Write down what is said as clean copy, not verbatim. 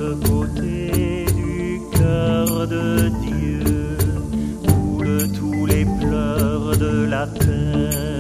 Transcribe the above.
l'autre côté du cœur de Dieu, coulent tous les pleurs de la terre.